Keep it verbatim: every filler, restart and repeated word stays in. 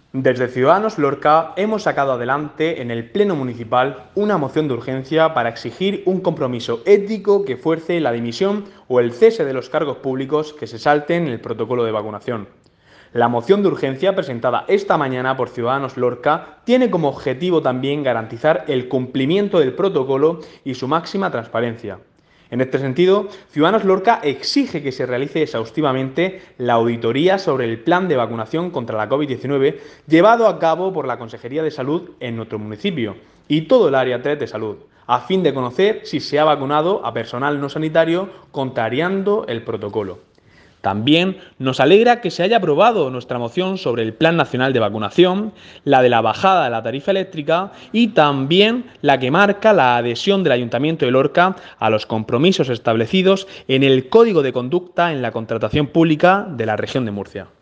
Desde Ciudadanos Lorca hemos sacado adelante en el Pleno Municipal una moción de urgencia para exigir un compromiso ético que fuerce la dimisión o el cese de los cargos públicos que se salten el protocolo de vacunación. La moción de urgencia presentada esta mañana por Ciudadanos Lorca tiene como objetivo también garantizar el cumplimiento del protocolo y su máxima transparencia. En este sentido, Ciudadanos Lorca exige que se realice exhaustivamente la auditoría sobre el plan de vacunación contra la COVID diecinueve llevado a cabo por la Consejería de Salud en nuestro municipio y todo el área tres de salud, a fin de conocer si se ha vacunado a personal no sanitario contrariando el protocolo. También nos alegra que se haya aprobado nuestra moción sobre el Plan Nacional de Vacunación, la de la bajada de la tarifa eléctrica y también la que marca la adhesión del Ayuntamiento de Lorca a los compromisos establecidos en el Código de Conducta en la contratación pública de la región de Murcia.